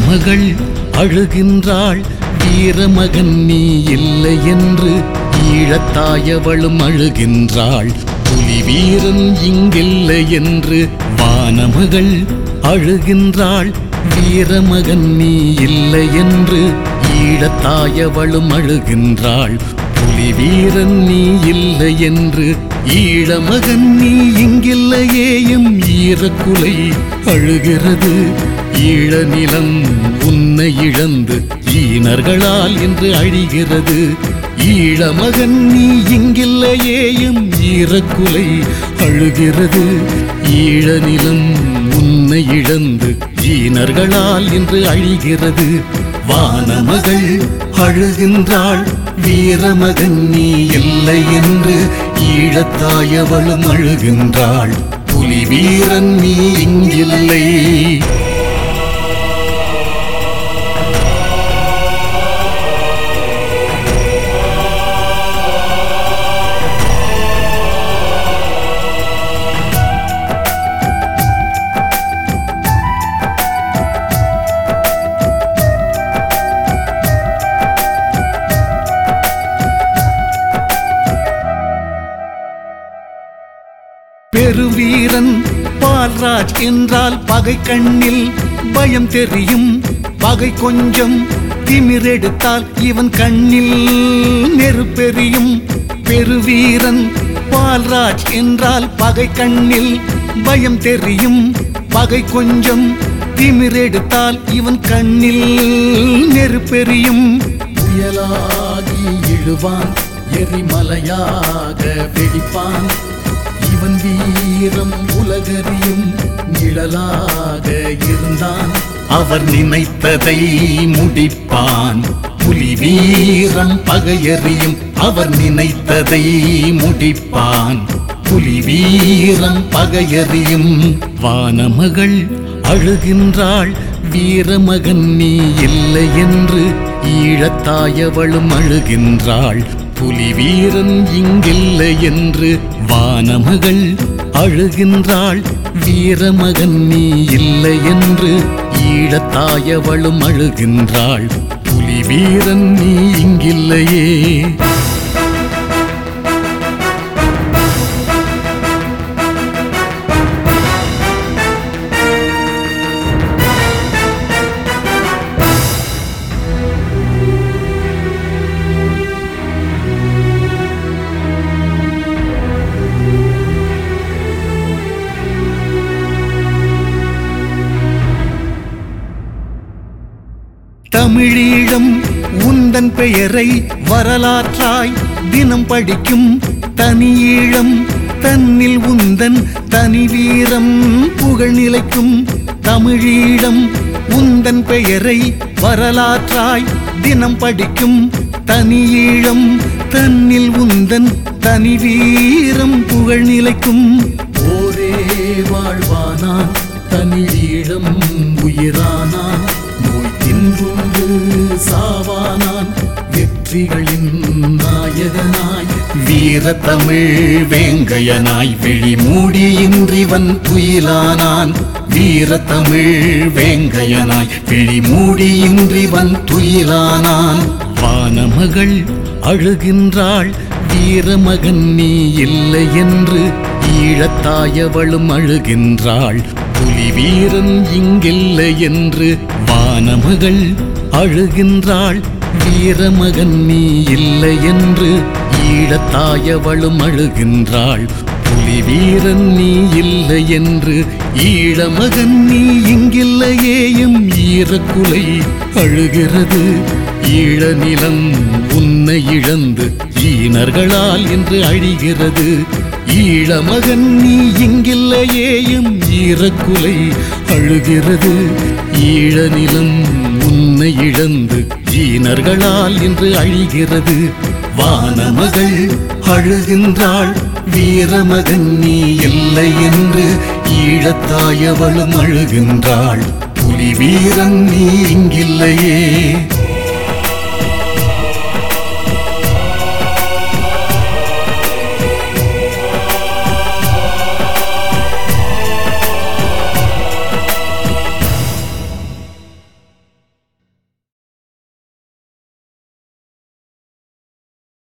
வானமகள் அழுகின்றாள், வீரமகன் நீ இல்லை என்று. ஈழத்தாயவளும் அழுகின்றாள், புலி வீரன் இங்கில்லை என்று. வானமகள் அழுகின்றாள், வீரமகன் நீ இல்லை என்று. ஈழத்தாயவளும் அழுகின்றாள், புலி வீரன் நீ இல்லை என்று. ஈழமகன் நீ இங்கில்லையேயும் ஈரக்குலை அழுகிறது. ஈழ நிலம் உன்னை இழந்து ஈனர்களால் என்று அழிகிறது. ஈழமகன் நீ இங்கில்லையேயும் ஈரக்குலை அழுகிறது. ஈழ நிலம் உன்னை இழந்து ஈனர்களால் என்று அழிகிறது. வானமகள் அழுகின்றாள், வீரமகன் நீ இல்லை என்று. ஈழத்தாயவளும் அழுகின்றாள், புலி வீரன் நீ இங்கில்லை. பெருவீரன் பால்ராஜ் என்றால் பகை கண்ணில் பயம் தெரியும். பகை கொஞ்சம் திமிரெடுத்தால் இவன் கண்ணில் நெருப்பெரியும். பெருவீரன் பால்ராஜ் என்றால் பகை கண்ணில் பயம் தெரியும். பகை கொஞ்சம் திமிரெடுத்தால் இவன் கண்ணில் நெருப்பெரியும். புயலாகி இழுவான், எரிமலையாக வெடிப்பான். இவன் வீரம் உலகறியும், நிழலாக இருந்தான். அவர் நினைத்ததை முடிப்பான், புலி வீரம் பகையறியும். அவர் நினைத்ததை முடிப்பான், புலி வீரம் பகையறியும். வானமகள் அழுகின்றாள், வீரமகன் நீ இல்லை என்று. ஈழத்தாயவளும் அழுகின்றாள், புலி வீரன் இங்கில்லை என்று. வானமகள் அழுகின்றாள், வீரமகன் நீ இல்லை என்று. ஈழத்தாயவளும் அழுகின்றாள், புலி வீரன் நீ இங்கில்லையே. தமிழீழம் உந்தன் பெயரை வரலாற்றாய் தினம் படிக்கும். தனியீழம் தன்னில் உந்தன் தனி வீரம் புகழ் நிலைக்கும். தமிழீழம் உந்தன் பெயரை வரலாற்றாய் தினம் படிக்கும். தனியீழம் தன்னில் உந்தன் தனி வீரம் புகழ் நிலைக்கும். ஓரே வாழ்வானான், தனியீழம் உயிரானான். தின்றுண்டு சாவானான், வெற்றிகளின் நாயகனாய். வீரத்தமிழ் வேங்கையனாய் விழி மூடியின்றிவன் துயிலானான். வீரத்தமிழ் வேங்கையனாய் விழி மூடியின்றிவன் துயிலானான். வானமகள் அழுகின்றாள், வீரமகன் நீ இல்லை என்று. ஈழத்தாயவளும் அழுகின்றாள், புலி வீரன் இங்கில்லை என்று. வானமகள் அழுகின்றாள், வீரமகன் நீ இல்லை என்று. ஈழத்தாயவளும் அழுகின்றாள், புலி வீரன் நீ இல்லை என்று. ஈழமகன் நீ இங்கில்லையேயும் ஈரக்குலை அழுகிறது. ஈழ நிலம் உன்னை இழந்து ஈனர்களால் என்று அழிகிறது. ஈழமகன் நீ இங்கில்லையேயும் ஈரக்குலை அழுகிறது. ஈழ நிலம் உன்னை இழந்து ஈனர்களால் என்று அழிகிறது. வானமகள் அழுகின்றாள், வீரமகன் நீ இல்லை என்று. ஈழத்தாயவளும் அழுகின்றாள், புலி வீரன் நீ இங்கில்லையே.